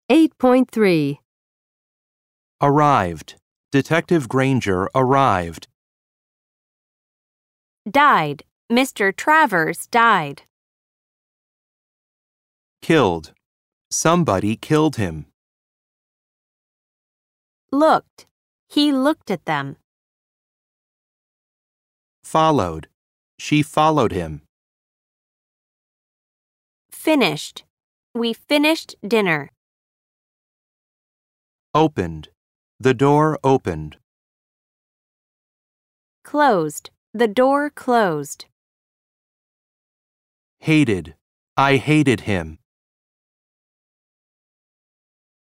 8.3. Arrived. Detective Granger arrived. Died. Mr. Travers died. Killed. Somebody killed him. Looked. He looked at them. Followed. She followed him. Finished. We finished dinner. Opened. The door opened. Closed. The door closed. Hated. I hated him.